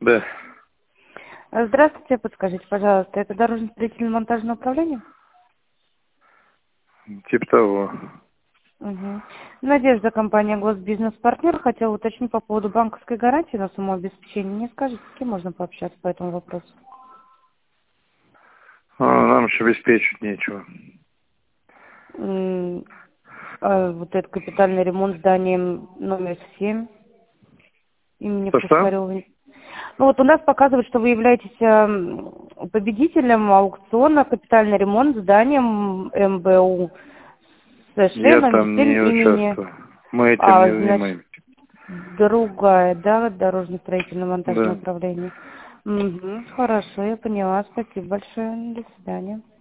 Да, Здравствуйте, подскажите, пожалуйста, это дорожно-строительное монтажное управление? типа того. Угу. Надежда, компания Госбизнес-партнер. Хотела уточнить по поводу банковской гарантии на сумму обеспечения. Не скажите, с кем можно пообщаться по этому вопросу? Нам еще обеспечить нечего. М, Вот этот капитальный ремонт здания номер 7 имени Что? Пушкарева. Ну вот у нас показывает, что вы являетесь победителем аукциона «Капитальный ремонт здания МБУ США Я номер там 7 не имени, участвую. Мы этим не значит, занимаемся. другая, да, дорожно-строительно-монтажное Да. управление. Угу, хорошо, я поняла. Спасибо большое. До свидания.